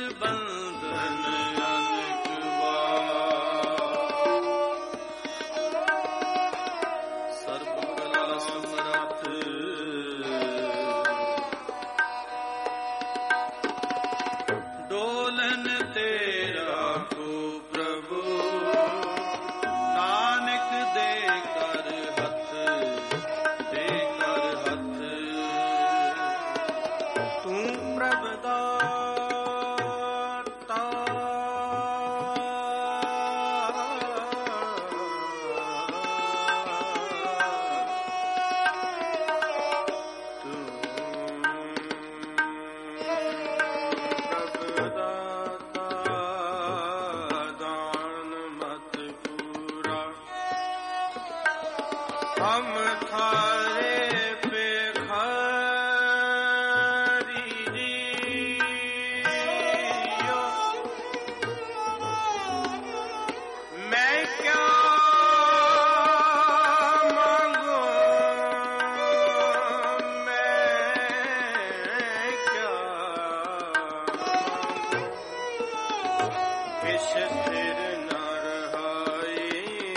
बंधन अनेक बार। सर्व कला समर्थ डोलन तेरा को प्रभु, नानक देकर हथ, देकर हथ। तू प्रभुदाता हम थारे पे खरीदियो, मैं क्या मांगू, मैं क्या मांगू, किस थिर न रहाई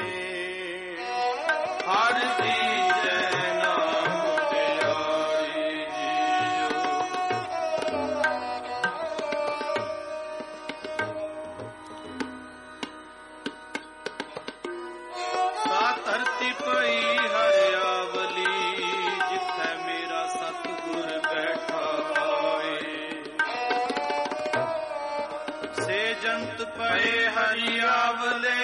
हर दीजे नाम प्यारी जियो। सा धरती पई हरियावली, जिथे मेरा सतगुर बैठा आए। से जंत पए हरियावले,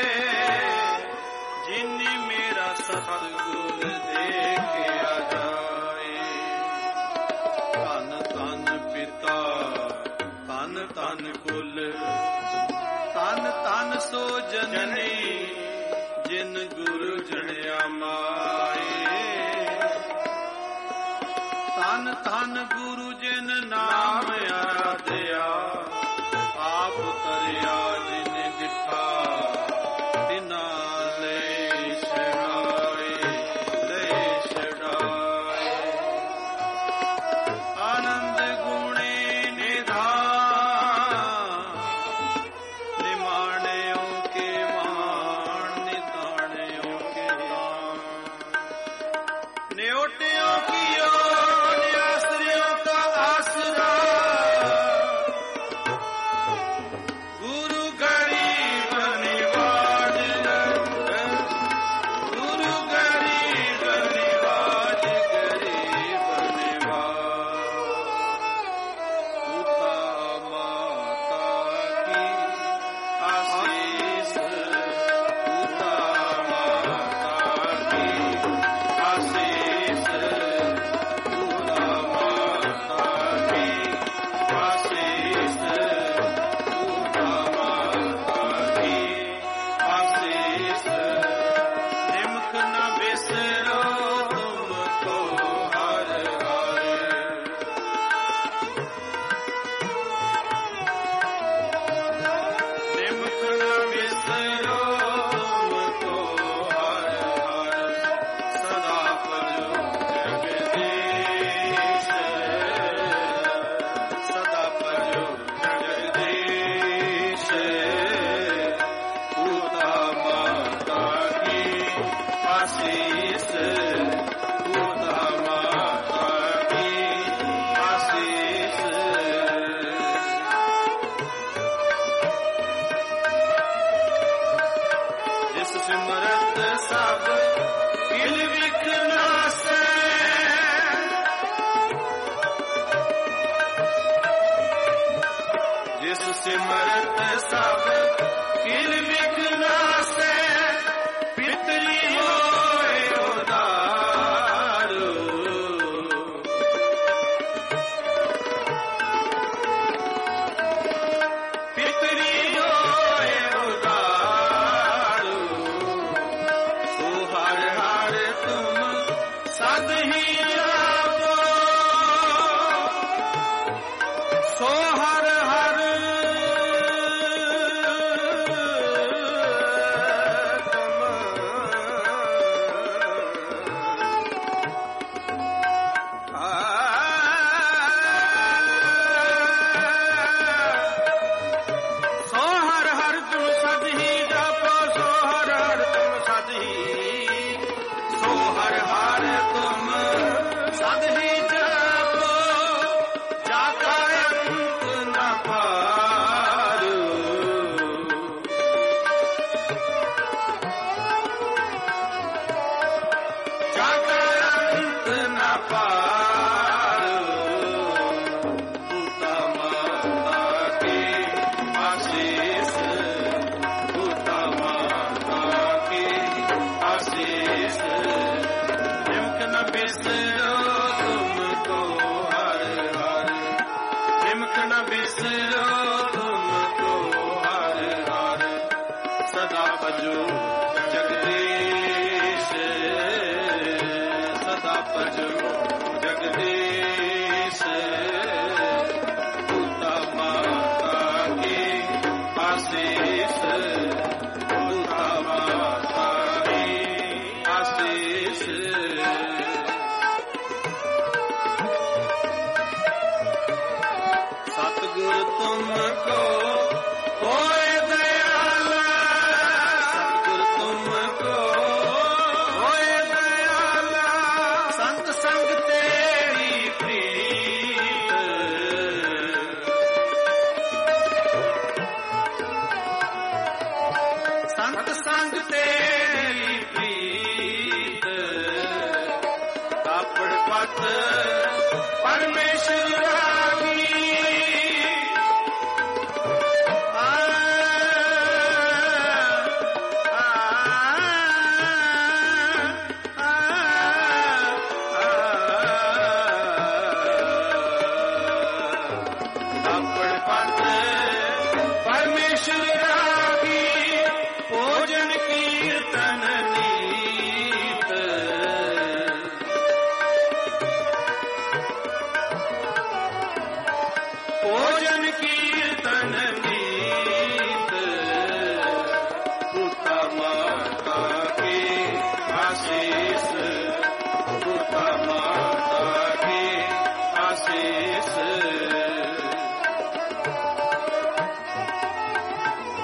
जिन्नी मेरा सतगुर देखे आ जाए। धन धन पिता, धन धन कुल, धन धन सो जननी, जिन गुरु जड़िया माए। धन धन गुरु जिन नाम आराध्या, आप तरिया जिन दिखा, तिना ले छड़ाए, ले छड़ाए। आनंद गुणे निधान, निमाणियों के मान, निताणियों के दान। न्योटियों की ओर, आश्रयों का आसरा, गुरु गरीब निवाज, गुरु गरीब निवाज, गरीब निवाज। पिता माता की आशीष, पिता माता की आशीष, पिता माता की आशीष, पिता माता की आशीष। निमख न बिसरो तुमको हर हर, निमख न बिसरो तुमको हर हर। सदा प्रभु जगदीश, सदा प्रभु जगदीश। पिता माता की आशीष, पिता माता की आशीष। जिस सिमरत सब किल विघ्नासे, जिस सिमरत सब किल विघ्नासे, पितरी होए उदारू। पितरी होए उदारू, सो हर हर तुम सद ही आवो, सो हर हर तुम ਭਜੋ ਜਗਦੀਸ਼, ਸਦਾ ਭਜੋ ਜਗਦੀਸ਼। ਪੂਤਾ ਮਾਤਾ ਕੀ ਆਸੀਸ, ਪੂਤਾ ਮਾਤਾ ਕੀ ਆਸੀਸ। ਸਤਿਗੁਰ ਤੁਮ ਕੋ ਹੋਏ ਦਇਆਲਾ, ਸਤਿਗੁਰ ਤੁਮ ਕੋ ਹੋਏ ਦਇਆਲਾ। ਸੰਤ ਸੰਗ ਤੇਰੀ ਪ੍ਰੀਤ, ਸੰਤ ਸੰਗ ਤੇਰੀ ਪ੍ਰੀਤ। ਕਾਪੜ ਪਤ ਪਰਮੇਸ਼ਰ ਰਾਗੀ, ਪਰਮੇਸ਼ਰ ਰਾਗੀ। ਭੋਜਨ ਕੀਰਤਨ ਨੀਤ, ਭੋਜਨ ਕੀਰਤਨ ਨੀਤ। ਪੂਤਾ ਮਾਤਾ ਕੀ ਆਸੀਸ, ਪੂਤਾ ਮਾਤਾ ਕੀ ਆਸੀਸ।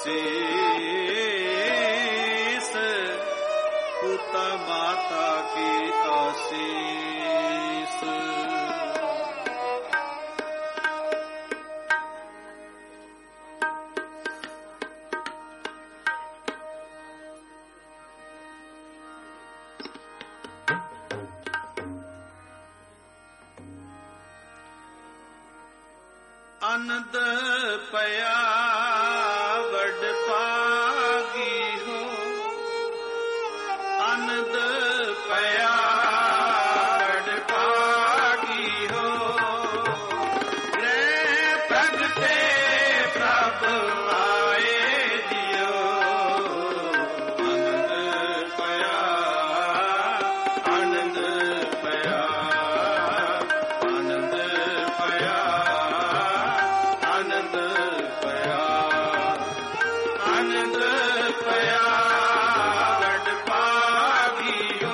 आशीष, पिता माता की आशीष। आनंद पया वड पागी हो, आनंद पया वड पागी हो, गृह प्रगटे प्रभ आए दियो। आनंद पया, आनंद पया, आनंद पया, आनंद पया, आनंद पया वड पागियो,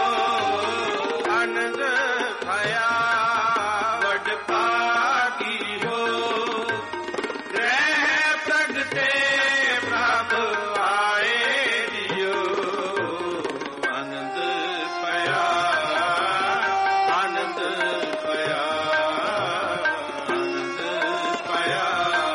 आनंद पया वड पागियो, गृह प्रगटे प्रभ आए दियो। आनंद पया, आनंद पया, आनंद पया,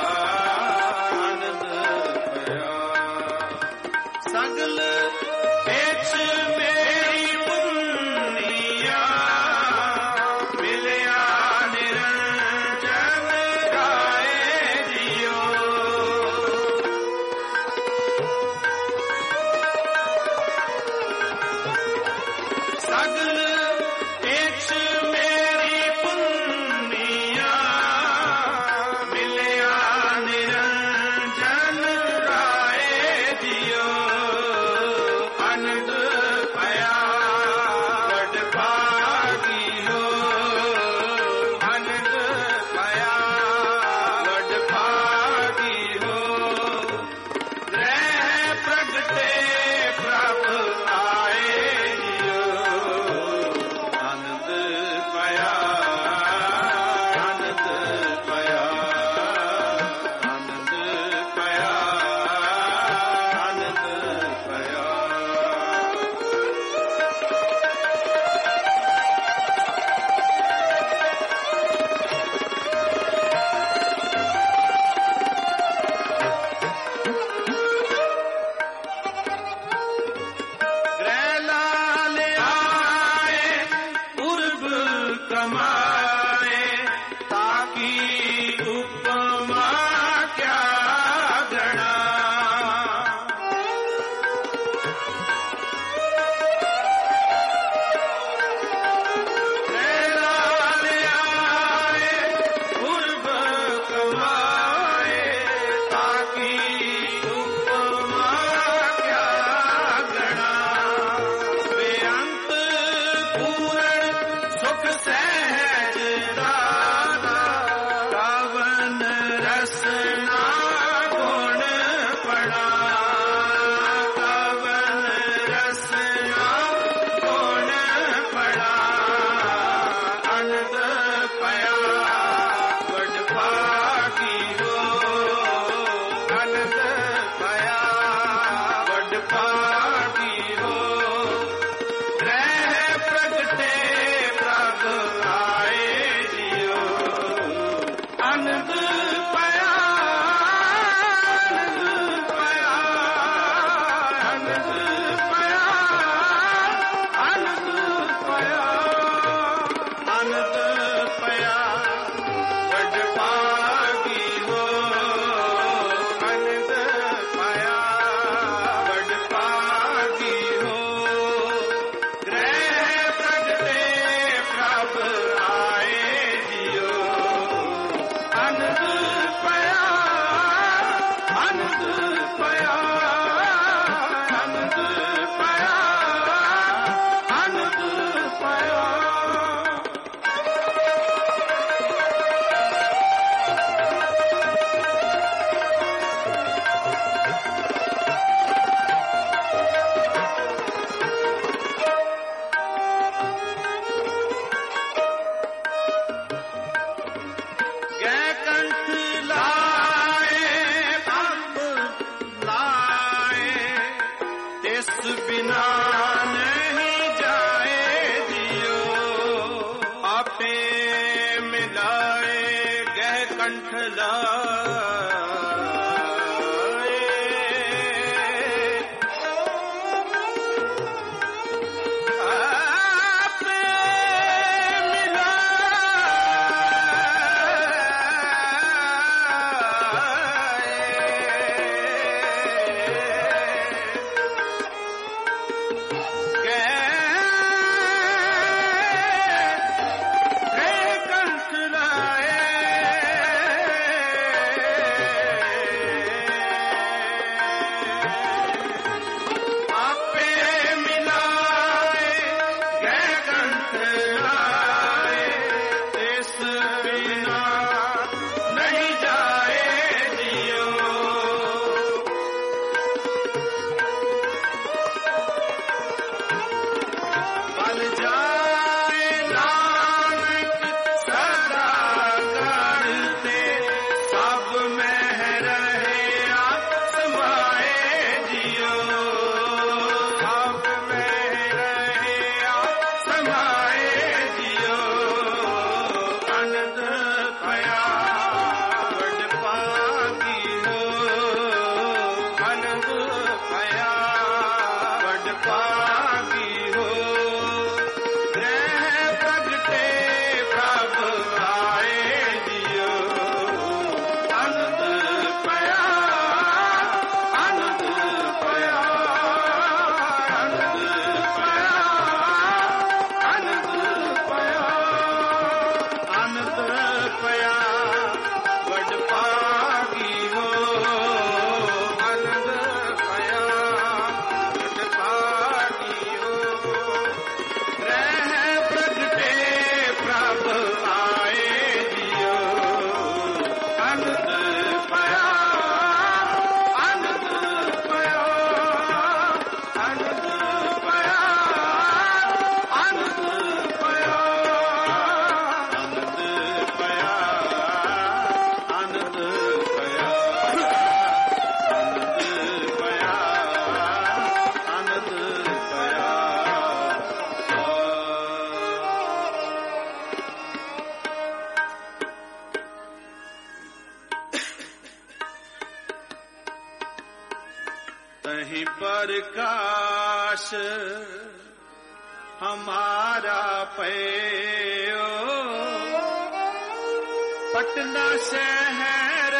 आनंद पया। सगल पेच मेरी पुनिया, मिलिया निरंजन राय दियो। सगल पेच मेरी पुनिया, मिलिया निरंजन राय दियो। आनंद पया वड पागी हो ग्रह प्रगटे प्रभ आए जियो आनंद पया आनंद पया आनंद पया आनंद पया आनंद पया वड पागी हो आनंद पया वड पागी हो ग्रह प्रगटे प्रभ आए जियो आनंद पया आनंद पया आनंद पया आनंद पया आनंद पया आनंद पया आनंद पया आनंद पया तहीं प्रकाश हमारा पयो पटना शहर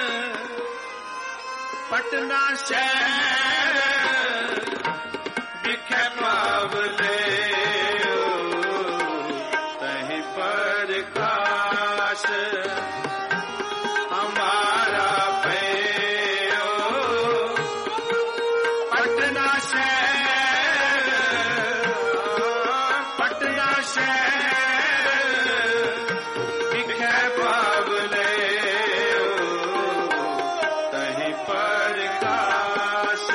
दिखे पावले तहीं प्रकाश हमारा पयो पटना शहर दिखे पावले तहीं प्रकाश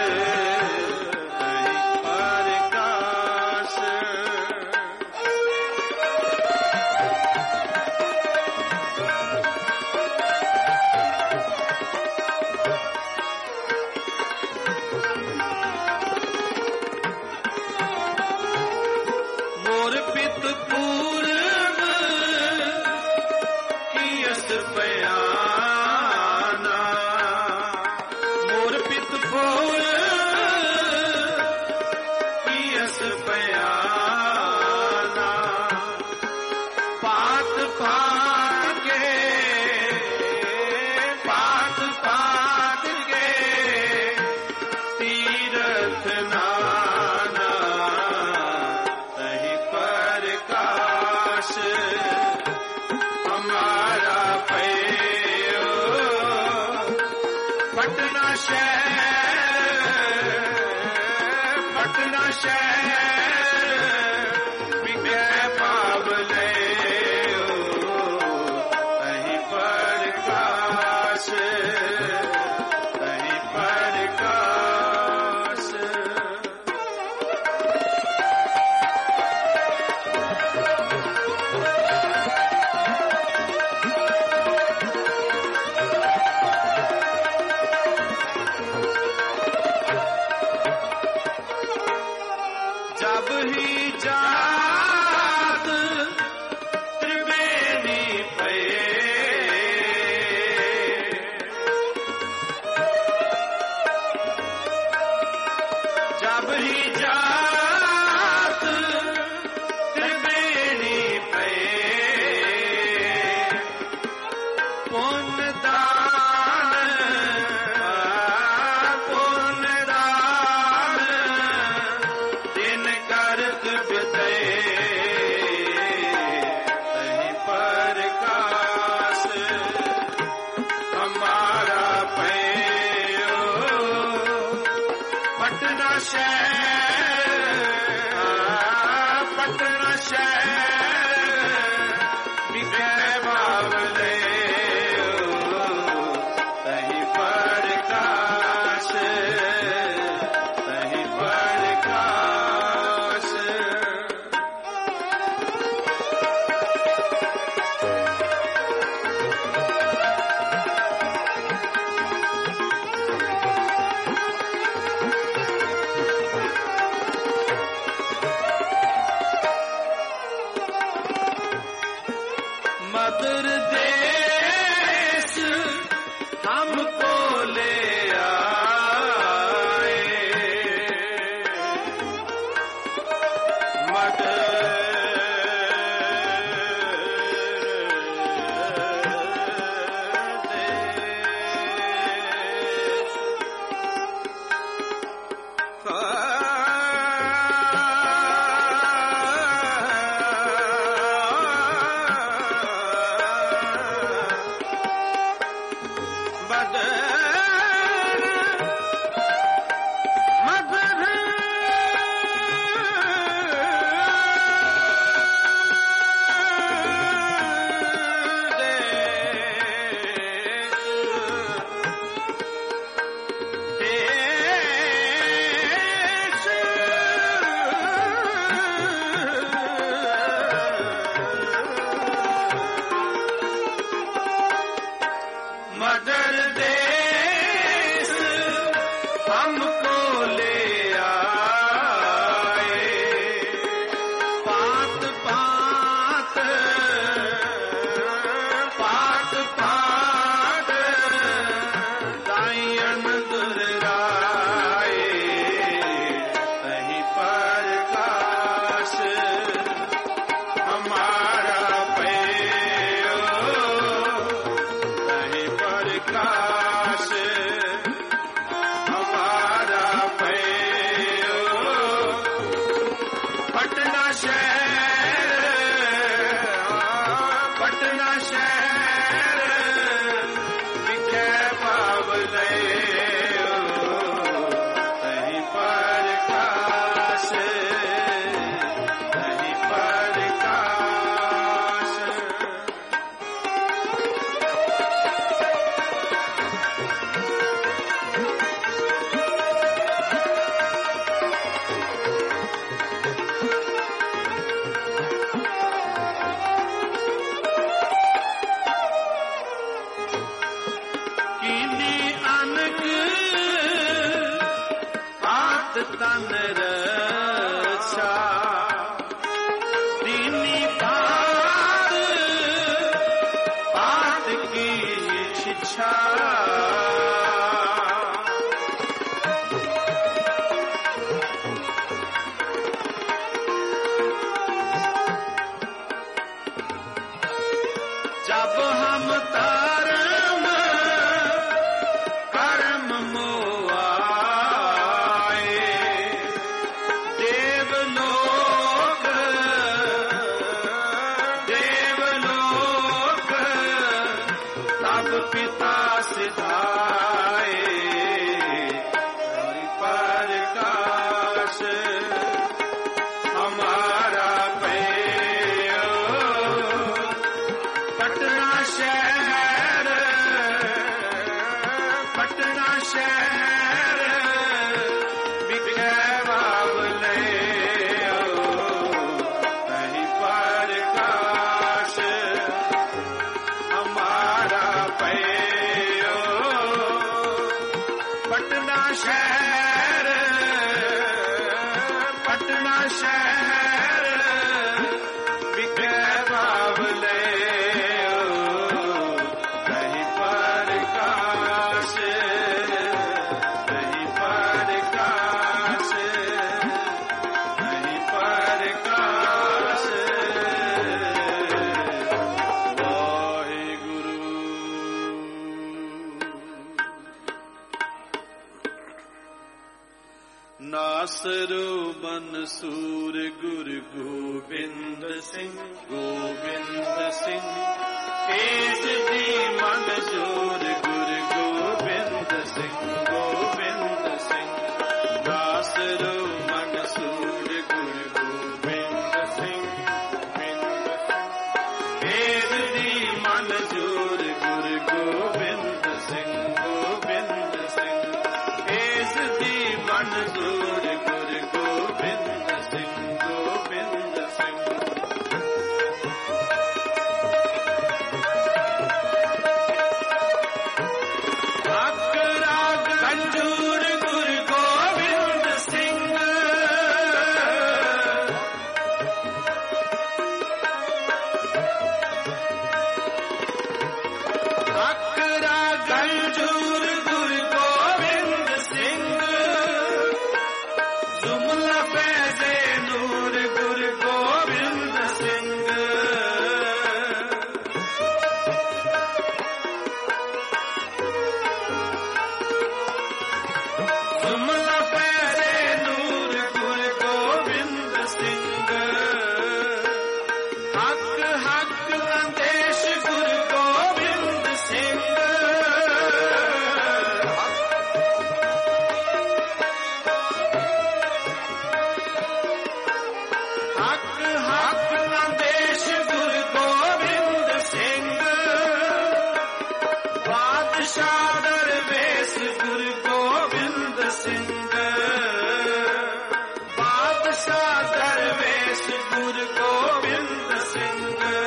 मोर पित पूर्व कियस बयाना मोर पित पूर्व कियस बयाना पात पात के तीरथ नाना तहीं प्रकाश हमारा पयो पटना शहर विखे पावले तहीं प्रकाश तहीं प्रकाश जब ही जात त्रिवेणी पे जब ही जात त्रिवेणी पे पुण्यदान दिन करत बिते तहीं प्रकाश हमारा पयो पटना शहर विखे बावले तहीं प्रकाश तहीं प्रकाश ਪਟਨਾ ਸ਼ਹਿਰ, ਪਟਨਾ ਸ਼ਹਿਰ ਵਿਖੇ ਬਾਬਲੇ ਕਹੀਂ ਪ੍ਰਕਾਸ਼, ਕਹੀਂ ਪ੍ਰਕਾਸ਼, ਕਹੀਂ ਪ੍ਰਕਾਸ਼। ਨਾਸਰੋ ਮਨਸੂਰ ਗੁਰੂ ਗੋਬਿੰਦ ਸਿੰਘ, ਗੋਬਿੰਦ ਸਿੰਘ ਏਸ ਦੀ ਮਨਜ਼ੂਰ ਗੁਰੂ ਗੋਬਿੰਦ ਸਿੰਘ, ਗੋਬਿੰਦ ਸਿੰਘ। ਨਾਸਰੋ ਮਨਸੂਰ ਗੁਰੂ ਗੋਬਿੰਦ ਸਿੰਘ, ਏਸ ਦੀ ਮਨਜ਼ੂਰ ਗੁਰੂ ਗੋਬਿੰਦ ਸਿੰਘ, ਗੋਬਿੰਦ ਸਿੰਘ ਏਸ ਦੀ ਮਨਜ਼ੂਰ ਗੁਰੂ ਗੋਬਿੰਦ ਸਿੰਘ, ਗੋਬਿੰਦ ਸਿੰਘ। ਹੱਕ ਰਾਗ ਗੰਜੂਰ ਗੁਰੂ ਗੋਬਿੰਦ ਸਿੰਘ, ਹੱਕ ਰਾਗ ਗੰਜੂਰ ਗੁਰੂ ਗੋਬਿੰਦ ਸਿੰਘ। ਜੁਮਲਾ ਫੈਜ਼ੇ ਨੂਰ ਗੁਰੂ ਗੋਬਿੰਦ ਸਿੰਘ, ਜੁਮਲਾ ਫੈਜ਼ੇ ਨੂਰ ਗੁਰੂ ਗੋਬਿੰਦ ਸਿੰਘ। ਹੱਕ ਹੱਕ ਅੰਦੇਸ਼ ਗੁਰੂ ਗੋਬਿੰਦ ਸਿੰਘ, ਹੱਕ ਹੱਕ ਅੰਦੇਸ਼ ਗੁਰੂ ਗੋਬਿੰਦ ਸਿੰਘ। ਬਾਦਸ਼ਾਹ ਦਰਵੇਸ਼ ਗੁਰੂ ਗੋਬਿੰਦ ਸਿੰਘ, ਬਾਦਸ਼ਾਹ ਦਰਵੇਸ਼ ਗੁਰੂ ਗੋਬਿੰਦ ਸਿੰਘ,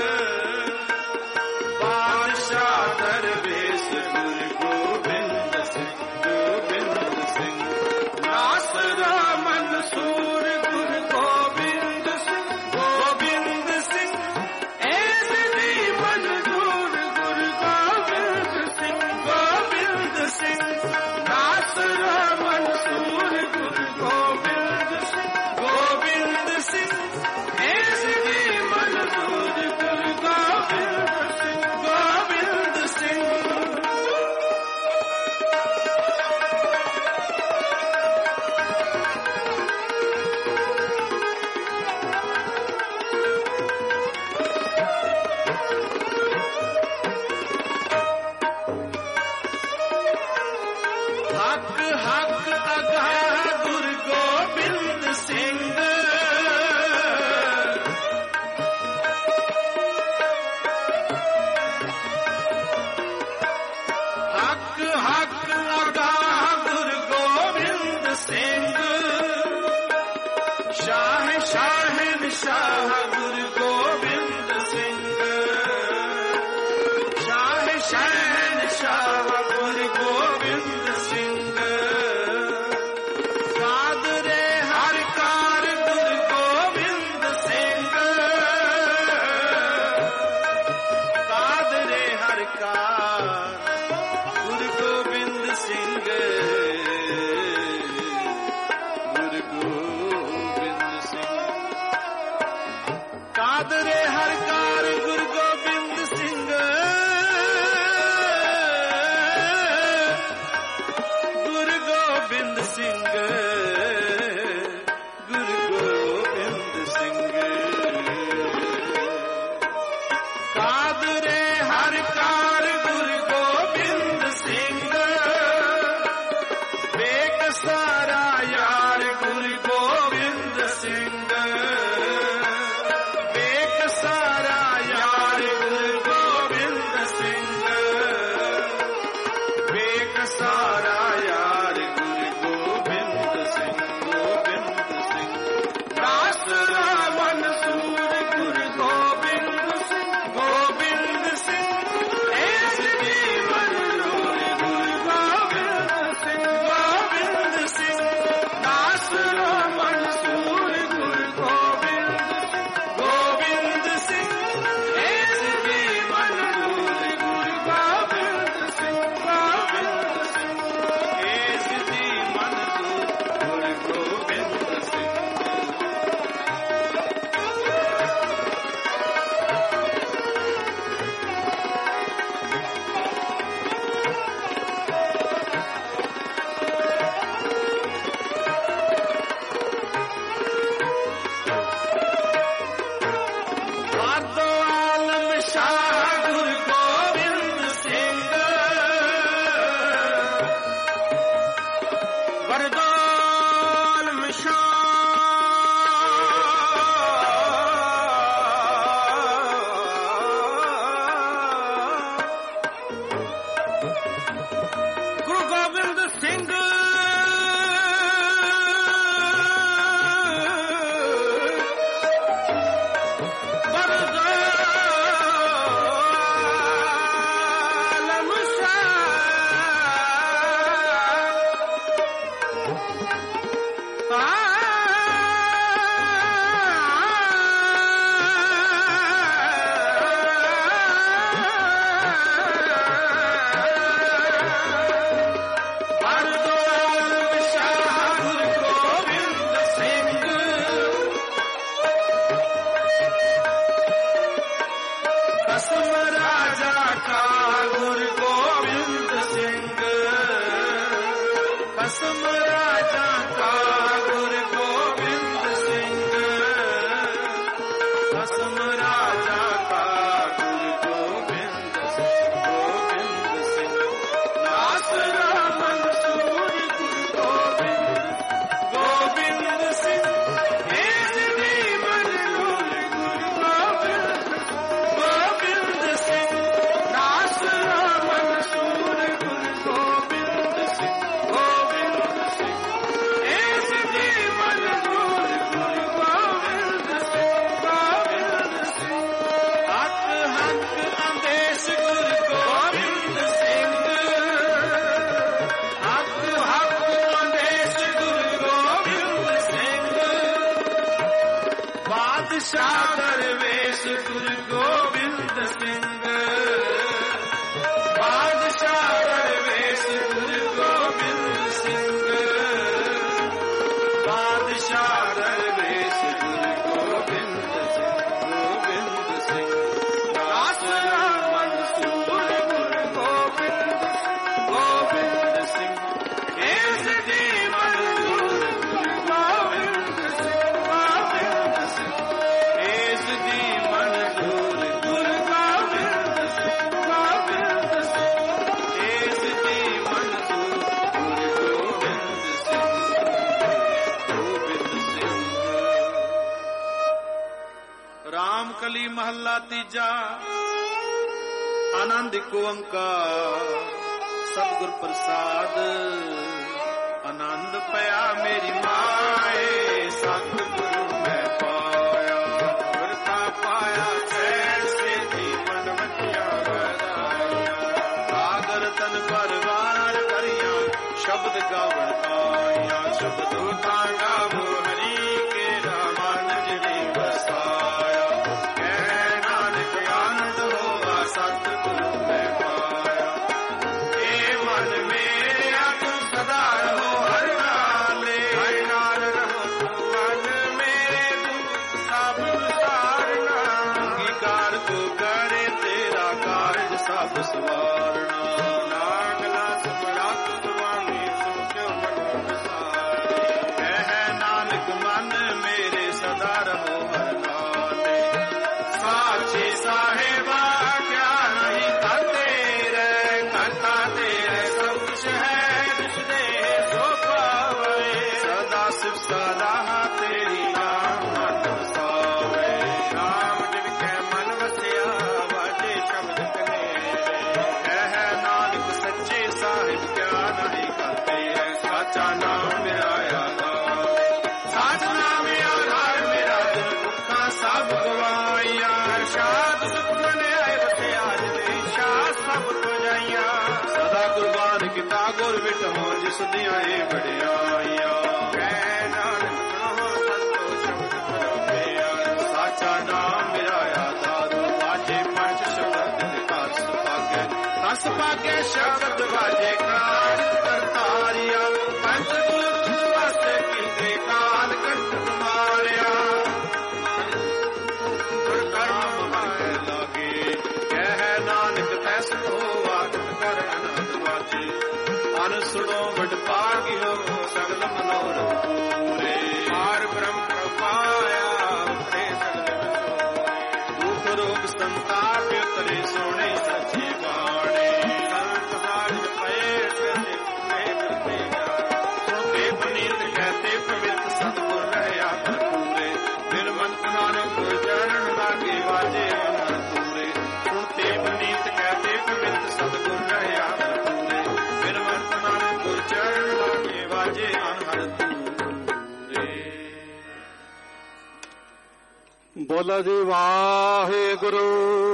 ਬਾਦਸ਼ਾਹ ਦਰਵੇਸ਼ ਗੁਰੂ ਗੋਬਿੰਦ ਸਿੰਘ, ਗੋਬਿੰਦ ਸਿੰਘ। ਨਾਸਰਾ ਮਨਸੂਰ ਗੁਰੂ ਗੋਬਿੰਦ ਸਿੰਘ, ਗੋਬਿੰਦ ਸਿੰਘ ਏਸ ਦੀ ਮਨਜ਼ੂਰ ਗੁਰੂ ਗੋਬਿੰਦ ਸਿੰਘ, ਗੋਬਿੰਦ ਸਿੰਘ। ਨਾਸਰਾ ਮਨਸੂਰ ਗੁਰੂ ਗੋਬਿੰਦ ਸਿੰਘ, ਗੋਬਿੰਦ ਸਿੰਘ ਏਸ ਦੀ ਮਨਜ਼ੂਰ ਗੁਰੂ ਗੋਬਿੰਦ ਸਿੰਘ, ਗੋਬਿੰਦ ਸਿੰਘ। ਹੱਕ ਹੱਕ ਅਗਾਹ ਗੁਰੂ ਗੋਬਿੰਦ ਸਿੰਘ, ਹੱਕ ਹੱਕ ਅਗਾਹ ਗੁਰੂ ਗੋਬਿੰਦ ਸਿੰਘ। ਸ਼ਾਹ ਸ਼ਾਹਿਨਸ਼ਾਹ ਗੁਰੂ ਗੋਬਿੰਦ ਸਿੰਘ, ਸ਼ਾਹ ਸ਼ਹਿਨਸ਼ਾਹ ਗੁਰੂ ਗੋਬਿੰਦ ਸਿੰਘ। ਕਾਦਰੇ ਹਰ ਕਾਰ ਗੁਰੂ ਗੋਬਿੰਦ ਸਿੰਘ, ਕਾਦਰੇ ਹਰ ਕਾਰ ਗੁਰੂ ਗੋਬਿੰਦ ਸਿੰਘ। ਬਾਦਸ਼ਾਹ ਦਰਵੇਸ਼ ਗੁਰੂ ਗੋਬਿੰਦ ਸਿੰਘ ਬਾਦਸ਼ਾਹ ਦਰਵੇਸ਼ ਗੁਰੂ ਗੋਬਿੰਦ ਸਿੰਘ ਬਾਦਸ਼ਾਹ ਦਰਵੇਸ਼ ਗੁਰੂ ਗੋਬਿੰਦ ਸਿੰਘ ਦਾਸ ਮਨਸੂਰ ਗੁਰੂ ਗੋਬਿੰਦ ਸਿੰਘ ਇਸ ਦੀ ਮਨਜ਼ੂਰ ਗੁਰੂ ਗੋਬਿੰਦ ਸਿੰਘ ਇਸ ਦੀ ਮਨਜ਼ੂਰ ਗੁਰੂ ਗੋਬਿੰਦ ਸਿੰਘ ਇਸ ਦੀ ਮਨਜ਼ੂਰ ਗੁਰੂ ਗੋਬਿੰਦ ਸਿੰਘ ਰਾਮ ਕਲੀ ਮਹੱਲਾ ਤੀਜਾ ਆਨੰਦ ਏਕ ਓੰਕਾਰ ਸਤਿਗੁਰ ਪ੍ਰਸਾਦ ਆਨੰਦ ਪਿਆ ਮੇਰੀ ਮਾਏ ਸਤਿਗੁਰੂ ਮੈਂ ਪਾਇਆ ਵਰਤਾ ਪਾਇਆ ਸੈਸੇ ਜੀਵਨ ਵਟਿਆ ਵਧਾਇਆ ਸਾਗਰ ਤਨ ਪਰਵਾਰ ਕਰਿਆ ਸ਼ਬਦ ਗਾਵਣ ਆਇਆ ਸ਼ਬਦੋ ਤਾਂ ਗਾਵੋ ਹਰੀ ਕੇ ਮਨ ਜਿਹੜੀ ਵਸਾਇਆ ਕਹਿ ਨਾਨਕ ਆਨੰਦ ਹੋਆ ਸਤਿਗੁਰੂ ਮੈਂ ਪਾਇਆ ਇਹ ਮਨ ਮੇਰਿਆ ਤੂੰ ਸਦਾ ਰਹੋ ਹਰ ਨਾਲੇ ਹਰ ਨਾਲ ਰਹੋ ਤੂੰ ਮਨ ਮੇਰੇ ਦੁੱਖ ਸਭ ਵਿਸਾਰਨਾ ਅੰਗੀਕਾਰ ਕੋ ਕਰੇ ਤੇਰਾ ਕਾਰਜ ਸਭ ਸਵਾਰਨਾ ਨਾਗਲਾ ਸੁਭਲਾ ਸੁਆਮੀ ਤੂੰ ਕਿਉ ਮਨ ਵਿਸਾਰੇ ਕਹਿ ਨਾਨਕ ਮਨ ਮੇਰੇ ਸਦਾ ਰਹੋ ਹਰ ਨਾਲੇ ਸਾਚੇ ਸਾਹਿਬਾ ਕਿਆ ਨਹੀਂ ਤੇਰੇ ਕਰਤਾ ਤੇਰੇ ਸਭ ਕੁਛ ਹੈ ਦਿਸਦੇ ਸੋ ਪਾਵੇ ਸਦਾ ਸਿਫ ਸਲਾਹ ਤੇਰੀ ਨਾਮ ਮਨ ਵਸਾਵੇ ਨਾਮ ਜਿਨ ਕੈ ਮਨ ਵਸਿਆ ਵਾਜੇ ਸ਼ਬਦ ਕਨੇਰੇ ਕਹਿ ਨਾਨਕ ਸੱਚੇ ਸਾਹਿਬ ਕਿਆ ਨਹੀਂ ਤੇਰੇ ਸਾਚਾ ਨਾਮ ਮੇਰਾ ਆਧਾਰ ਸਾਚ ਨਾਮ ਆਧਾਰ ਮੇਰਾ ਦਿਲ ਭੁੱਖਾ ਸਭ ਗਵਾਈਆ ਸ਼ਾਦ ਸੁਖ ਮਨਿਆਏ ਵਸਿਆ ਜਿਦੇ ਸ਼ਾਹ ਸਭ ਤੋਂ ਜਾਈਆ ਸਦਾ ਕੁਰਬਾਨ ਕੀਤਾ ਗੁਰ ਵਿਟੋ ਜਿਸ ਦੀਆਂ ਇਹ ਵਡਿਆਈਆਂ ਕਹਿ ਨਾਨਕ ਸੁਣੋ ਸੰਤੋ ਸ਼ਬਦ ਕਰੋ ਪਿਆਰ ਸਾਚਾ ਨਾਮ ਮੇਰਾ ਆਧਾਰ ਵਾਜੇ ਪੰਜ ਸ਼ਬਦ ਵਿਕਾਸ ਪਾਗੇ ਰਸ ਪਾਗੇ ਸ਼ਬਦ ਵਾਜੇ ਕਾਜ ਕਰਤਾਰਿਆ ਪੰਜ ਗੁਰ ਵਾਸਤੇ ਕੀਤੇ ਕਾਲ ਕੰਠ ਮਾਰਿਆ ਗੁਰ ਕਰਮ ਮਾਰੇ ਲਾਗੇ ਕਹਿ ਨਾਨਕ ਤੈਸ ਕੋ ਆਦਤ ਕਰ ਅਨੰਦ ਵਾਜੇ ਅਨ ਸੁਣੋ ਵਡ ਭਾਗਿਓ ਸਗਲ ਮਨੋਰਥ ਪੂਰੇ ਆਰ ਬ੍ਰਹਮ ਪ੍ਰਪਾਇਆ ਉਤਰੇ ਸਗਲ ਵਿਸੋਰੇ ਦੁਖ ਰੋਗ ਸੰਤਾਪ ਉਤਰੇ ਸੋਹਣੇ ਸੱਚੇ ਬਾਣੇ ਸੰਤ ਸਾਜ ਪਏ ਸੱਚੇ ਸੁਣਤੇ ਪਨੀਤ ਕਹਤੇ ਪਵਿੱਤ ਸਤਿਗੁਰ ਰਹਿਆ ਪੂਰੇ ਨਿਰਮੰਤ ਨਾਨਕ ਚਰਨ ਲਾਗੇ ਵਾਜੇ ਅਨੰਦ ਪੂਰੇ ਸੁਣਤੇ ਪਨੀਤ ਕਹਤੇ ਪਵਿੱਤ ਸਤਿਗੁਰ ਰਹਿਆ ਪੂਰੇ ਨਿਰਮੰਤ ਨਾਨਕ ਚਰਨ ਲਾਗੇ ਵਾਜੇ ਅਨਹਦ ਪੂਰੇ ਬੋਲੋ ਜੀ ਵਾਹਿਗੁਰੂ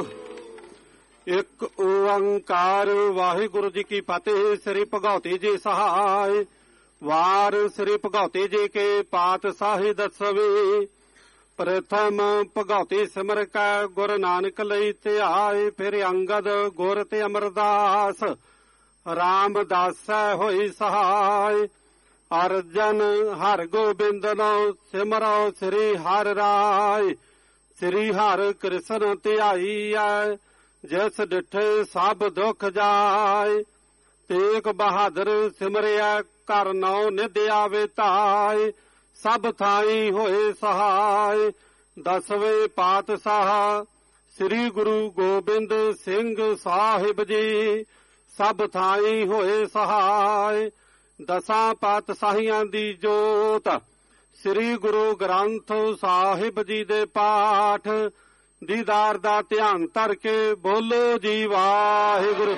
ਇੱਕ ਓੰਕਾਰ ਵਾਹਿਗੁਰੂ ਜੀ ਕੀ ਫਤਿਹ। ਸ੍ਰੀ ਭਗਉਤੀ ਜੀ ਸਹਾਇ ਵਾਰ ਸ੍ਰੀ ਭਗਉਤੀ ਜੀ ਕੇ ਪਾਤਸ਼ਾਹੀ ਦਸਵੇਂ ਪ੍ਰਥਮ ਭਗਉਤੀ ਸਿਮਰ ਕੈ ਗੁਰ ਨਾਨਕ ਲਈ ਧਿਆਏ ਫਿਰ ਅੰਗਦ ਗੁਰ ਤੇ ਅਮਰਦਾਸ ਰਾਮਦਾਸੈ ਹੋਈ ਸਹਾਇ ਅਰਜਨ ਹਰ ਗੋਬਿੰਦ ਨੋ ਸਿਮਰੋ ਸ੍ਰੀ ਹਰਿ ਰਾਇ ਸ੍ਰੀ ਹਰਿ ਕ੍ਰਿਸ਼ਨ ਧਿਆਈਐ ਜਿਸ ਡਿਠੇ ਸਭ ਦੁਖ ਜਾਏ ਤੇਗ ਬਹਾਦਰ ਸਿਮਰਿਆ ਕਰ ਨੌ ਨਿਧ ਆਵੇ ਧਾਇ ਸਭ ਥਾਈ ਹੋਏ ਸਹਾਇ ਦਸਵੇਂ ਪਾਤਸ਼ਾਹ ਸ੍ਰੀ ਗੁਰੂ ਗੋਬਿੰਦ ਸਿੰਘ ਸਾਹਿਬ ਜੀ ਸਭ ਥਾਈ ਹੋਏ ਸਹਾਇ ਦਸਾਂ ਪਾਤਸ਼ਾਹੀਆਂ ਦੀ ਜੋਤ ਸ੍ਰੀ ਗੁਰੂ ਗ੍ਰੰਥ ਸਾਹਿਬ ਜੀ ਦੇ ਪਾਠ ਦੀਦਾਰ ਦਾ ਧਿਆਨ ਧਰ ਕੇ ਬੋਲੋ ਜੀ ਵਾਹਿਗੁਰੂ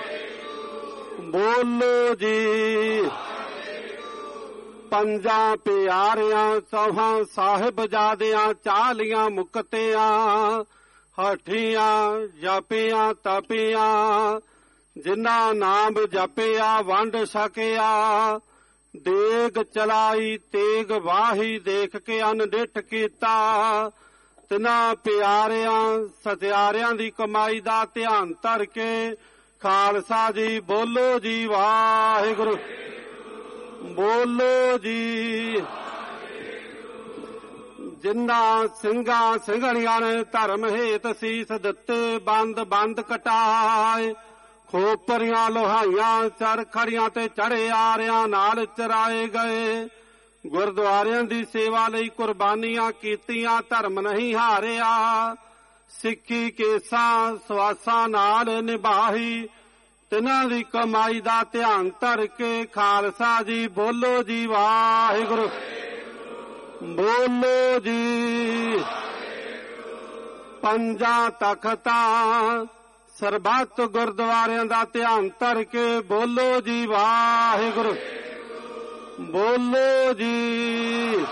ਬੋਲੋ ਜੀ। ਪੰਜਾਂ ਪਿਆਰਿਆਂ ਚੌਹਾਂ ਸਾਹਿਬਜ਼ਾਦਿਆਂ ਚਾਲੀਆਂ ਮੁਕਤਿਆਂ ਹਠੀਆਂ ਜਪੀਆਂ ਤਪੀਆਂ ਜਿਨ੍ਹਾਂ ਨਾਮ ਜਪਿਆ ਵੰਡ ਸਕਿਆ ਦੇਗ ਚਲਾਈ ਤੇਗ ਵਾਹੀ ਦੇਖ ਕੇ ਅਨਡਿਠ ਕੀਤਾ ਤਿਨਾਂ ਪਿਆਰਿਆਂ ਸਤਿਆਰਿਆਂ ਦੀ ਕਮਾਈ ਦਾ ਧਿਆਨ ਧਰ ਕੇ ਖਾਲਸਾ ਜੀ ਬੋਲੋ ਜੀ ਵਾਹਿਗੁਰੂ, ਬੋਲੋ ਜੀ। ਜਿਨ੍ਹਾਂ ਸਿੰਘਾਂ ਸਿੰਘਣੀਆਂ ਨੇ ਧਰਮ ਹੇਤ ਸੀਸ ਦਿੱਤੇ, ਬੰਦ ਬੰਦ ਕਟਾਏ, ਖੋਪਰੀਆਂ ਲੋਹਾਈਆਂ ਚਰਖੜੀਆਂ ਤੇ ਚੜੇ ਆਰਿਆਂ ਨਾਲ ਚਰਾਏ ਗਏ। ਗੁਰਦੁਆਰਿਆਂ ਦੀ ਸੇਵਾ ਲਈ ਕੁਰਬਾਨੀਆਂ ਕੀਤੀਆਂ, ਧਰਮ ਨਹੀਂ ਹਾਰਿਆ। ਸਿੱਖੀ ਕੇਸਾਂ ਸਵਾਸਾਂ ਨਾਲ ਨਿਭਾਈ, ਤਿਨਾਂ ਦੀ ਕਮਾਈ ਦਾ ਧਿਆਨ ਧਰ ਕੇ ਖਾਲਸਾ ਜੀ ਬੋਲੋ ਜੀ ਵਾਹਿਗੁਰੂ, ਬੋਲੋ ਜੀ। ਪੰਜਾਂ ਤਖਤਾਂ ਸਰਬੱਤ ਗੁਰਦੁਆਰਿਆਂ ਦਾ ਧਿਆਨ ਧਰ ਕੇ ਬੋਲੋ ਜੀ ਵਾਹਿਗੁਰੂ, ਬੋਲੋ ਜੀ।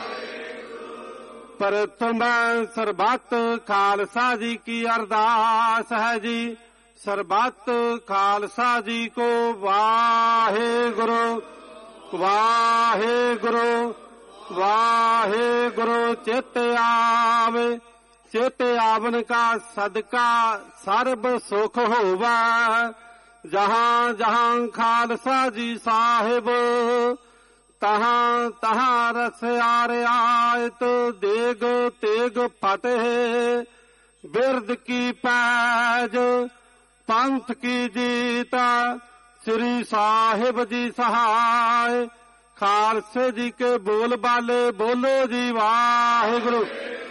ਪ੍ਰਥਮ ਸਰਬੱਤ ਖਾਲਸਾ ਜੀ ਕੀ ਅਰਦਾਸ ਹੈ ਜੀ, ਸਰਬੱਤ ਖਾਲਸਾ ਜੀ ਕੋ ਵਾਹਿਗੁਰੂ, ਵਾਹਿਗੁਰੂ, ਵਾਹਿਗੁਰੂ। ਚਿਤ ਆਵੇ, ਚਿਤ ਆਵਨ ਕਾ ਸਦਕਾ ਸਰਬ ਸੁਖ ਹੋਵਾ। ਜਹਾਂ ਜਹਾਂ ਖਾਲਸਾ ਜੀ ਸਾਹਿਬ, ਤਹਾਂ ਤਹਾਂ ਰਸਿਆ ਰਿਆਇਤ। ਦੇਗ ਤੇਗ ਫਤਿਹ, ਬਿਰਦ ਕੀ ਪੈਜ, ਪੰਥ ਕੀ ਜੀਤਾ। ਸ੍ਰੀ ਸਾਹਿਬ ਜੀ ਸਹਾय, ਖਾਲਸੇ ਜੀ ਕੇ ਬੋਲ ਬਾਲੇ ਬੋਲੋ ਜੀ ਵਾਹਿਗੁਰੂ,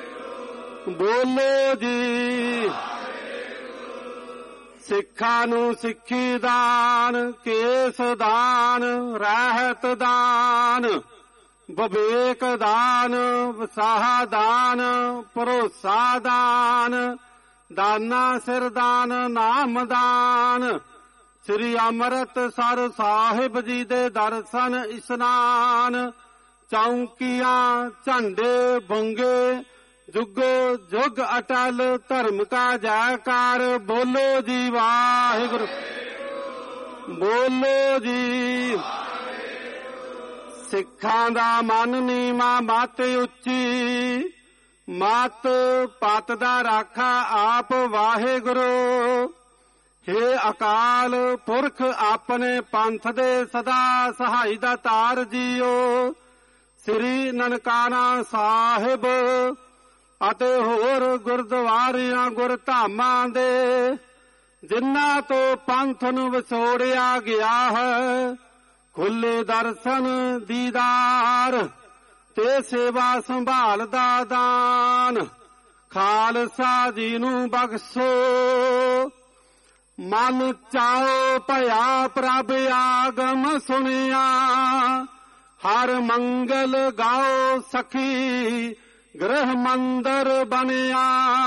ਬੋਲੋ ਜੀ। ਸਿੱਖਾਂ ਨੂੰ ਸਿੱਖੀ ਦਾਨ, ਕੇਸ ਦਾਨ, ਰਹਿਤ ਦਾਨ, ਵਿਵੇਕ ਦਾਨ, ਵਸਾਹ ਦਾਨ, ਭਰੋਸਾ ਦਾਨ, ਦਾਨਾ ਸਿਰ ਦਾਨ, ਨਾਮ ਦਾਨ। ਸ੍ਰੀ ਅੰਮ੍ਰਿਤਸਰ ਸਾਹਿਬ ਜੀ ਦੇ ਦਰਸ਼ਨ ਇਸ਼ਨਾਨ। ਚੌਂਕੀਆਂ ਝੰਡੇ ਬੰਗੇ, ਜੁਗੋ ਜੁਗ ਅਟਲ ਧਰਮ ਕਾ ਜੈਕਾਰ। ਬੋਲੋ ਜੀ ਵਾਹਿਗੁਰੂ, ਬੋਲੋ ਜੀ। ਸਿੱਖਾਂ ਦਾ ਮਨ ਨੀਵਾਂ ਮਤ ਉੱਚੀ, ਮਤ ਪਤ ਦਾ ਰਾਖਾ ਆਪ ਵਾਹਿਗੁਰੂ। ਹੇ ਅਕਾਲ ਪੁਰਖ ਆਪਣੇ ਪੰਥ ਦੇ ਸਦਾ ਸਹਾਈ ਦਾ ਤਾਰ ਜੀਓ। ਸ੍ਰੀ ਨਨਕਾਣਾ ਸਾਹਿਬ ਅਤੇ ਹੋਰ ਗੁਰਦੁਆਰਿਆਂ ਗੁਰਧਾਮਾਂ ਦੇ, ਜਿਨ੍ਹਾਂ ਤੋਂ ਪੰਥ ਨੂੰ ਵਿਛੋੜਿਆ ਗਿਆ ਹੈ, ਖੁੱਲੇ ਦਰਸ਼ਨ ਦੀਦਾਰ ਤੇ ਸੇਵਾ ਸੰਭਾਲ ਦਾ ਦਾਨ ਖਾਲਸਾ ਜੀ ਨੂੰ ਬਖਸ਼ੋ। ਮਨ ਚਾਓ ਭਇਆ ਪ੍ਰਭ ਆਗਮ ਸੁਣਿਆ, ਹਰ ਮੰਗਲ ਗਾਓ ਸਖੀ ਗ੍ਰਹਿ ਮੰਦਰ ਬਣਿਆ।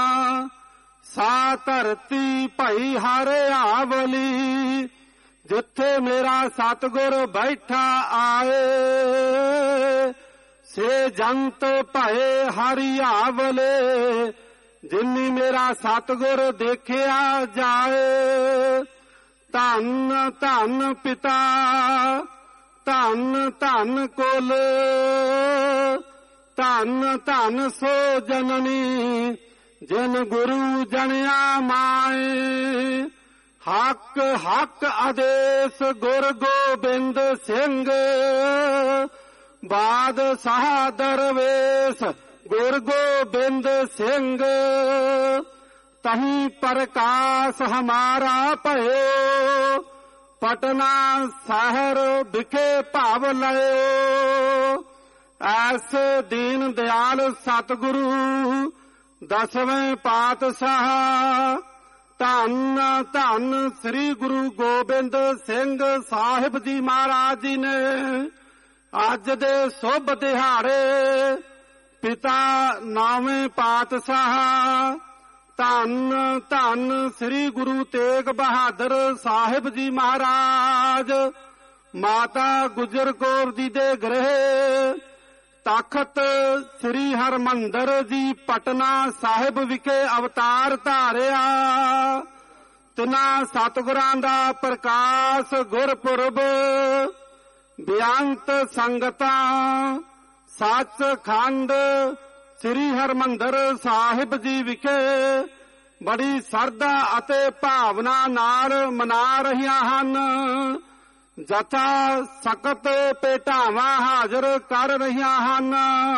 ਸਾ ਧਰਤੀ ਭਈ ਹਰ ਆਵਲੀ, ਜਿੱਥੇ ਮੇਰਾ ਸਤਿਗੁਰ ਬੈਠਾ ਆਏ। ਸੇ ਜੰਤ ਭਏ ਹਰਿ ਆਵਲੇ, ਜਿਨੀ ਮੇਰਾ ਸਤਿਗੁਰ ਦੇਖਿਆ ਜਾਏ। ਧੰਨ ਧੰਨ ਪਿਤਾ, ਧੰਨ ਧੰਨ ਕੁਲ, ਧੰਨ ਧੰਨ ਸੋ ਜਨਨੀ, ਜਿਨ ਗੁਰੂ ਜਣਿਆ ਮਾਏ। ਹੱਕ ਹੱਕ ਆਦੇਸ਼ ਗੁਰ ਗੋਬਿੰਦ ਸਿੰਘ, ਬਾਦਸ਼ਾਹ ਦਰਵੇਸ਼ ਗੁਰ ਗੋਬਿੰਦ ਸਿੰਘ। ਤਹੀਂ ਪ੍ਰਕਾਸ਼ ਹਮਾਰਾ ਭਇਓ, ਪਟਨਾ ਸ਼ਹਿਰ ਵਿਖੇ ਭਾਵ ਲਇਓ। ਐਸੇ ਦੀਨ ਦਿਆਲ ਸਤਿਗੁਰੂ ਦਸਵੇਂ ਪਾਤਸ਼ਾਹ, ਧੰਨ ਧੰਨ ਸ੍ਰੀ ਗੁਰੂ ਗੋਬਿੰਦ ਸਿੰਘ ਸਾਹਿਬ ਜੀ ਮਹਾਰਾਜ ਜੀ ਨੇ ਅੱਜ ਦੇ ਸ਼ੁਭ ਦਿਹਾੜੇ ਪਿਤਾ ਨਾਵੇਂ ਪਾਤਸ਼ਾਹ ਧੰਨ ਧੰਨ ਸ੍ਰੀ ਗੁਰੂ ਤੇਗ ਬਹਾਦਰ ਸਾਹਿਬ ਜੀ ਮਹਾਰਾਜ, ਮਾਤਾ ਗੁਜਰ ਕੌਰ ਜੀ ਦੇ ਗ੍ਰਹਿ ਤਖਤ ਸ੍ਰੀ ਹਰਮੰਦਰ ਜੀ ਪਟਨਾ ਸਾਹਿਬ ਵਿਖੇ ਅਵਤਾਰ ਧਾਰਿਆ। ਤਿਨਾਂ ਸਤਿਗੁਰਾਂ ਦਾ ਪ੍ਰਕਾਸ਼ ਗੁਰਪੁਰਬ, ਬੇਅੰਤ ਸੰਗਤਾਂ ਸੱਚਖੰਡ ਸ੍ਰੀ ਹਰਿਮੰਦਰ ਸਾਹਿਬ ਜੀ ਵਿਖੇ ਬੜੀ ਸਰਧਾ ਅਤੇ ਭਾਵਨਾ ਨਾਲ ਮਨਾ ਰਹੀਆਂ ਹਨ। ਜਥਾ ਸਖਤ ਭੇਟਾਵਾਂ ਹਾਜ਼ਰ ਕਰ ਰਹੀਆਂ ਹਨ।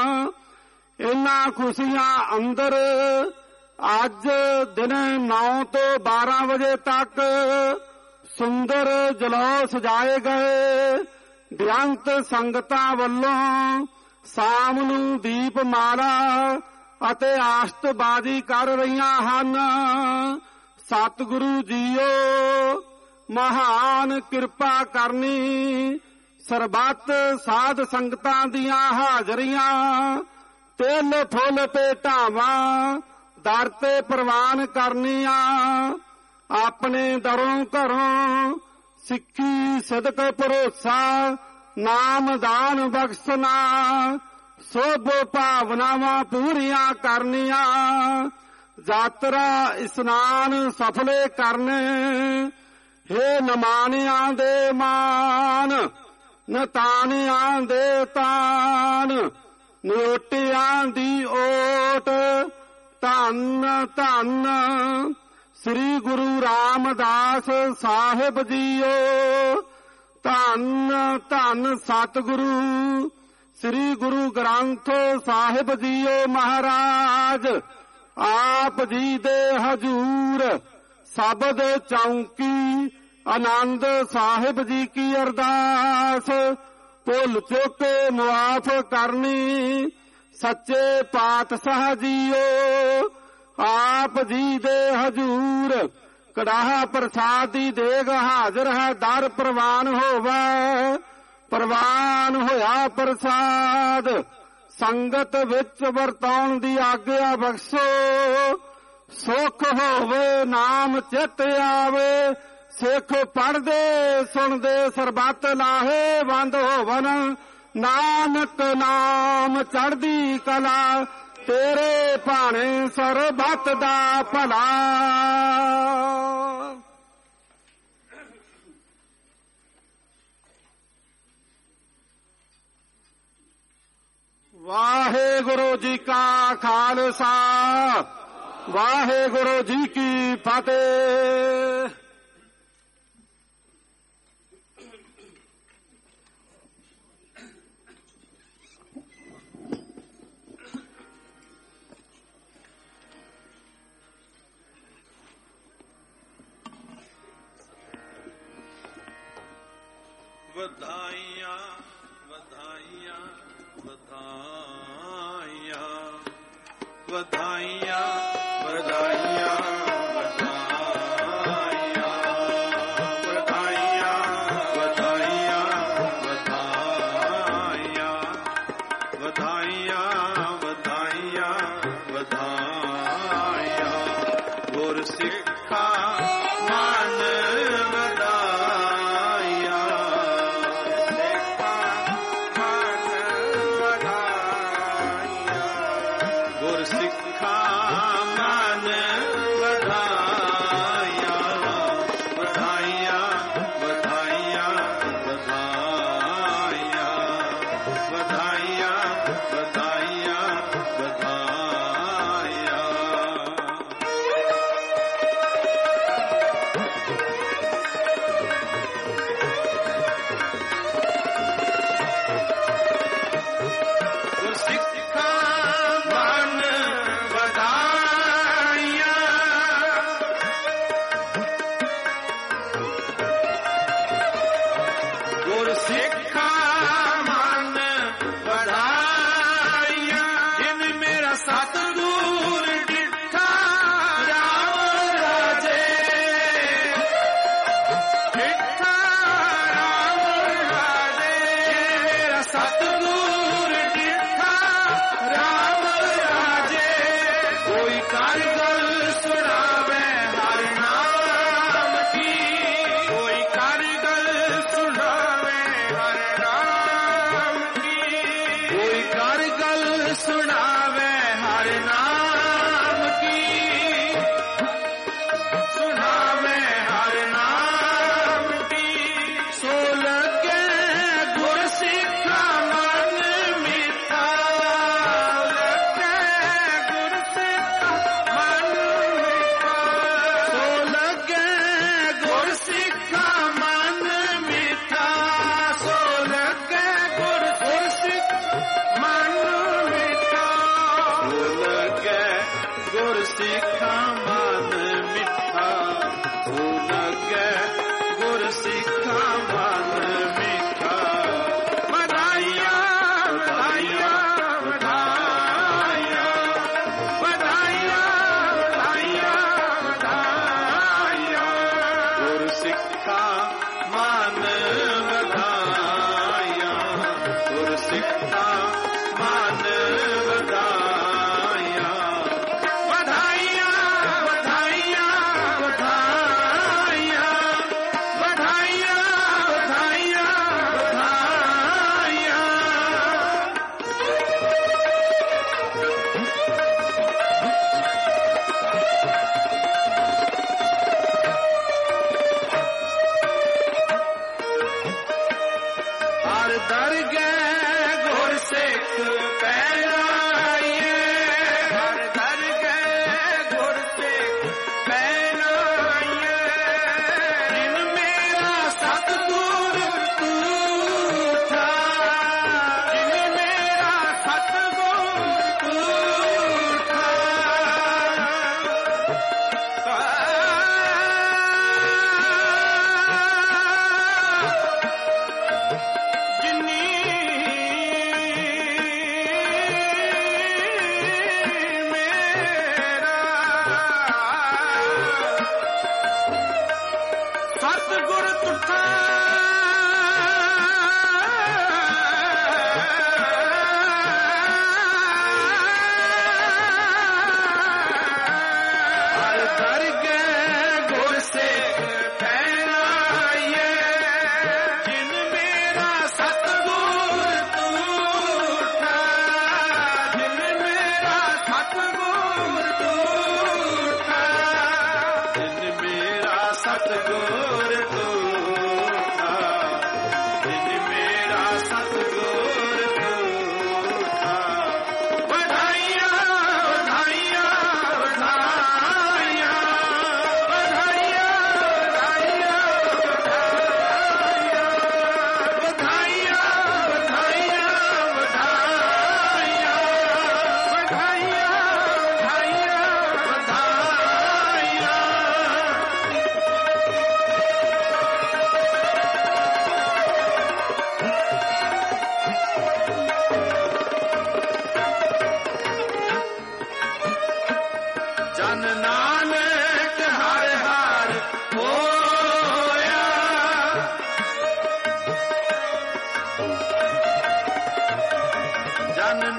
ਇਨ੍ਹਾਂ ਖੁਸ਼ੀਆਂ ਅੰਦਰ ਅੱਜ ਦਿਨ 9 ਤੋਂ 12 ਵਜੇ ਤੱਕ ਸੁੰਦਰ ਜਲੌਸ ਸਜਾਏ ਗਏ। ਬੇਅੰਤ ਸੰਗਤਾਂ ਵੱਲੋਂ ਸ਼ਾਮ ਨੂੰ ਦੀਪਮਾਲਾ ਅਤੇ ਆਸ਼ਤਬਾਜ਼ੀ ਕਰ ਰਹੀਆਂ ਹਨ। ਸਤਿਗੁਰੂ ਜੀਓ ਮਹਾਨ ਕਿਰਪਾ ਕਰਨੀ। ਸਰਬੱਤ ਸਾਧ ਸੰਗਤਾਂ ਦੀਆਂ ਹਾਜ਼ਰੀਆਂ ਤਿਲ ਫੁੱਲ ਭੇਟਾਵਾਂ ਦਰ ਤੇ ਪ੍ਰਵਾਨ ਕਰਨੀਆਂ। ਆਪਣੇ ਦਰੋਂ ਘਰੋਂ ਸਿੱਖੀ ਸਦਕ ਭਰੋਸਾ ਨਾਮਦਾਨ ਬਖਸ਼ਣਾ। ਸਭ ਭਾਵਨਾਵਾਂ ਪੂਰੀਆਂ ਕਰਨੀਆਂ। ਯਾਤਰਾ ਇਸ਼ਨਾਨ ਸਫਲੇ ਕਰਨੇ। ਹੇ ਨਮਾਨਿਆਂ ਦੇ ਮਾਨ ਨਤਾਨਿਆਂ ਦੇ ਤਾਨ ਨਿਓਟਿਆਂ ਦੀ ਓਟ। ਧੰਨ ਧੰਨ ਸ੍ਰੀ ਗੁਰੂ ਰਾਮਦਾਸ ਸਾਹਿਬ ਜੀਓ। ਧੰਨ ਧੰਨ ਸਤਿਗੁਰੂ ਸ੍ਰੀ ਗੁਰੂ ਗ੍ਰੰਥ ਸਾਹਿਬ ਜੀਓ ਮਹਾਰਾਜ। ਆਪ ਜੀ ਦੇ ਹਜੂਰ ਸ਼ਬਦ ਚੌਂਕੀ ਆਨੰਦ ਸਾਹਿਬ ਜੀ ਕੀ ਅਰਦਾਸ। ਭੁੱਲ ਚੁੱਕ ਮੁਆਫ ਕਰਨੀ ਸੱਚੇ ਪਾਤਸ਼ਾਹ ਜੀਓ। ਆਪ ਜੀ ਦੇ ਹਜੂਰ ਕੜਾਹ ਪ੍ਰਸਾਦ ਦੀ ਦੇਗ ਹਾਜ਼ਰ ਹੈ। ਦਰ ਪ੍ਰਵਾਨ ਹੋਵੇ। ਪ੍ਰਵਾਨ ਹੋਇਆ ਪ੍ਰਸਾਦ ਸੰਗਤ ਵਿੱਚ ਵਰਤਾਉਣ ਦੀ ਆਗਿਆ ਬਖਸ਼ੋ। ਸੁਖ ਹੋਵੇ ਨਾਮ ਚਿੱਤ ਆਵੇ। ਸਿੱਖ ਪੜ੍ਹਦੇ ਸੁਣਦੇ ਸਰਬੱਤ ਲਾਹੇ ਬੰਦ ਹੋਵਨ। ਨਾਨਕ ਨਾਮ ਚੜ੍ਹਦੀ ਕਲਾ ਤੇਰੇ ਭਾਣੇ ਸਰਬੱਤ ਦਾ ਭਲਾ। ਵਾਹਿਗੁਰੂ ਜੀ ਕਾ ਖਾਲਸਾ ਵਾਹਿਗੁਰੂ ਜੀ ਕੀ ਫਤਿਹ। ਵਧਾਈਆਂ ਵਧਾਈਆਂ ਵਧਾਈਆਂ ਵਧਾਈਆਂ ਵਧਾਈਆਂ ਵਧਾਈਆਂ ਵਧਾਈਆਂ ਵਧਾਈਆਂ ਵਧਾਈਆਂ ਵਧਾਈਆਂ ਵਧਾਈਆਂ ਗੁਰ ਸਿੱਖਾ ਮਨ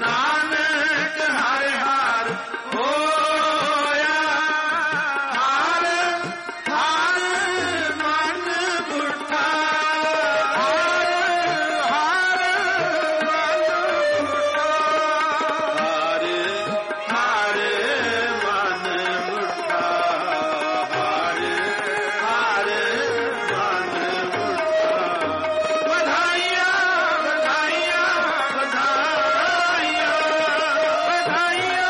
ਨਾਨਕ ਹਰ ਹਰ ਹੋਇਆ, ਹਰ ਹਰ ਮਨ ਬੁੱਢਾ, ਹਰ ਹਰ ਮਨ ਬੁੱਢਾ, ਹਰ ਹਰ ਮਨ ਬੁੱਢਾ, ਹਰ ਹਰ ਮਨ ਬੁੱਢਾ। ਵਧਾਈਆਂ ਵਧਾਈਆਂ ਵਧਾਈਆਂ ਵਧਾਈਆਂ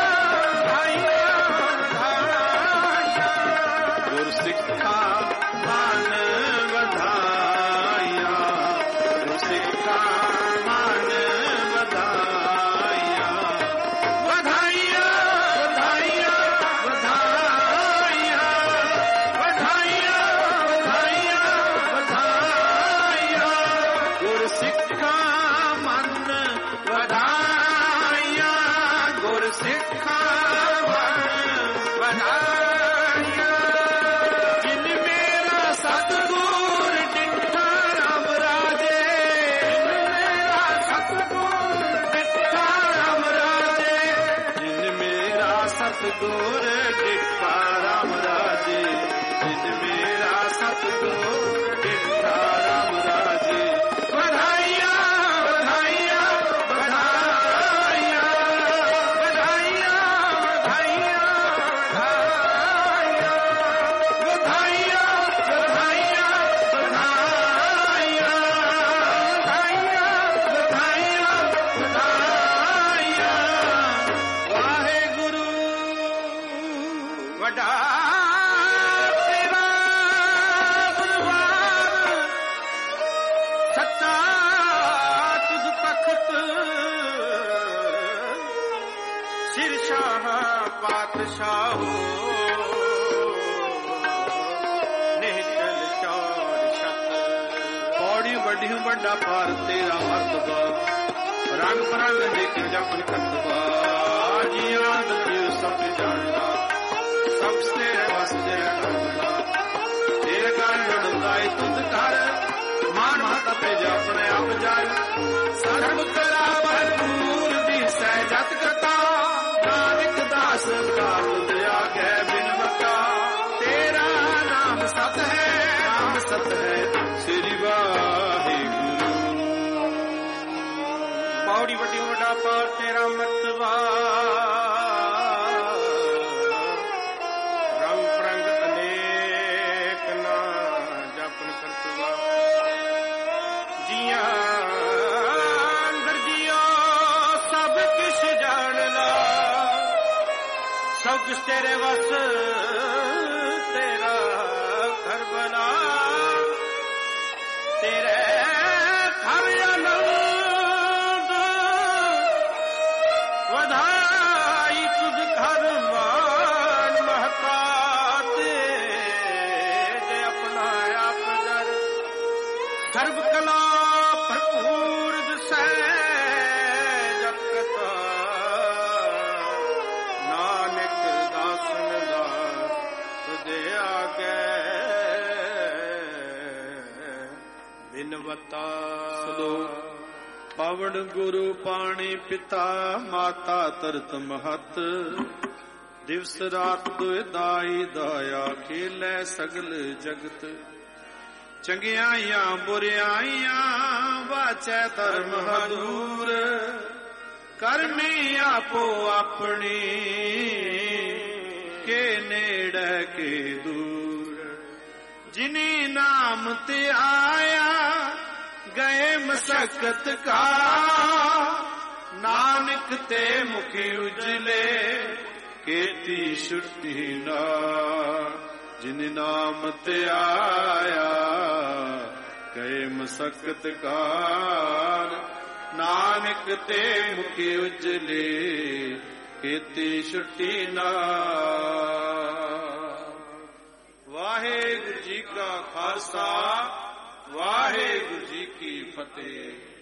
ਵਧਾਈਆਂ, ਗੁਰ ਸਿੱਖਾ ਮਨ ਵਧਾਈਆਂ, ਗੁਰ ਸਿੱਖਾ ਮਨ ਵਧਾਈਆਂ, ਵਧਾਈਆਂ ਵਧਾਈਆਂ ਵਧਾਈਆਂ, ਵਧਾਈਆਂ ਵਧਾਈਆਂ ਵਧਾਈਆਂ, ਗੁਰ ਸਿੱਖਾ ਮਨ ਵਧਾਈਆਂ, ਗੁਰ ਸਿੱਖਾ ਮਨ ਵਧਾਈਆਂ। ਜਿਨ ਮੇਰਾ ਸਤਿਗੁਰ ਡਿਠਾ ਰਾਮ ਰਾਜੇ, ਜਿਨ ਮੇਰਾ ਸਤਿਗੁਰ ਡਿਠਾ ਰਾਮ ਰਾਜੇ, ਜਿਨ ਮੇਰਾ ਸਤਿਗੁਰ ਡਿਠਾ ਰਾਮ ਰਾਜੇ, ਜਿਨ ਮੇਰਾ ਸਤਿਗੁਰ ਡਿਠਾ ਰਾਮ ਰਾਜੇ। ਵਧਾਈਆਂ ਵਧਾਈਆਂ ਵਧਾਈਆਂ, ਵਧਾਈਆਂ ਵਧਾਈਆਂ ਵਧਾਈਆਂ, ਵਧਾਈਆਂ ਵਧਾਈਆਂ ਵਧਾਈਆਂ, ਵਧਾਈਆਂ ਵਧਾਈਆਂ ਵਧਾਈਆਂ। ਵਾਹਿਗੁਰੂ ਵੱਡਾ ਤੇਰਾ ਦਰਬਾਰ, ਸੱਚਾ ਤੁਧ ਤਖਤ, ਸਿਰ ਸ਼ਾਹ ਪਾਤਸ਼ਾਹੋ, ਨਿਹਚਲ ਚੌੜ ਛਤ। ਪੌੜੀ ਵੱਡੀ ਵੱਡਾ ਪਾਰ ਤੇਰਾ ਮਰਤਬਾ, ਰੰਗ ਬਰੰਗ ਦੇਖ ਜਪਨ ਕਰਤਬਾ, ਜੀਆਂ ਦਿਲ ਸਭ ਜਾਣਦਾ, ਸਭ ਤੇਰੇ ਵਸਤੇ ਰਹਿਣਾ, ਤੇਰੇ ਘਰ ਲੜਦਾ ਏ ਤੁਧ ਘਰ, ਮਾਨ ਮਤ ਤੇ ਆਪਣੇ ਆਪ ਜਾਏ, ਸਰਬ ਕਲਾ ਭਰਪੂਰ ਦੀ ਸਹਿਜਤ ਕਥਾ, ਨਾਨਕ ਦਾਸ ਦਾ ਤੁਧ ਆਗੇ ਬਿਨਵਤਾ, ਤੇਰਾ ਨਾਮ ਸਤ ਹੈ, ਨਾਮ ਸਤ ਹੈ, ਸ੍ਰੀ ਵਾਹਿਗੁਰੂ। ਪੌੜੀ ਵੱਡੀ ਵੱਡਾ ਪਾਰ ਤੇਰਾ ਮਰਤਬਾ, ਰੰਗ ਪ੍ਰੰਗ ਅਨੇਕ ਨਾ ਜਪਨ ਕਰਤਵਾ, ਜੀਆਂ ਅੰਦਰ ਜੀਓ ਸਭ ਕਿਛ ਜਾਣ ਲਾ, ਸਭ ਕੁਛ ਤੇਰੇ ਵਸ, ਤੇਰਾ ਘਰ ਬਣਾ, ਤੇਰੇ ਘਰ ਆਨੰਦ ਵਧਾਈ, ਤੁਝ ਘਰ ਮਾਨ ਮਹਤਾ, ਤੇ ਜੇ ਆਪਣਾ ਆਪ ਦਰ, ਸਰਬ ਕਲਾ ਭਰਪੂਰ ਦਿਸੈ ਜਪ ਕਥਾ, ਨਾਨਕ ਦਾਸਨ ਦਾਸ ਤੁਧ ਆਗੇ ਬਿਨਵਤਾ। ਪਵਨ ਗੁਰੂ ਪਾਣੀ ਪਿਤਾ, ਮਾਤਾ ਤਰਤ ਮਹਤ, ਦਿਵਸ ਰਾਤ ਦੁਇ ਦਾਈ ਦਾਇਆ, ਖੇਲੇ ਸਗਲ ਜਗਤ। ਚੰਗਿਆਈਆਂ ਬੁਰਿਆਈਆਂ ਵਾਚੈ ਧਰਮ ਹਦੂਰ, ਕਰਮੀ ਆਪੋ ਆਪਣੀ, ਕੇ ਨੇੜੇ ਕੇ ਦੂਰ। ਜਿਨੀ ਨਾਮ ਤੇ ਆਇਆ ਗਏ ਮਸਕਤ ਕਾ, ਨਾਨਕ ਤੇ ਮੁਖੀ ਉਜਲੇ, ਕੀਤੀ ਛੁੱਟੀ ਨਾ। ਜਿਨ ਨਾਮ ਤੇ ਆਇਆ ਗਏ ਮਸਕਤ ਕਾਰ, ਨਾਨਕ ਤੇ ਮੁਖੀ ਉਜਲੇ, ਕੀਤੀ ਛੁੱਟੀ ਨਾ। ਵਾਹਿਗੁਰੂ ਜੀ ਕਾ ਖਾਲਸਾ, ਵਾਹਿਗੁਰੂ ਜੀ ਕੀ ਫਤਿਹ।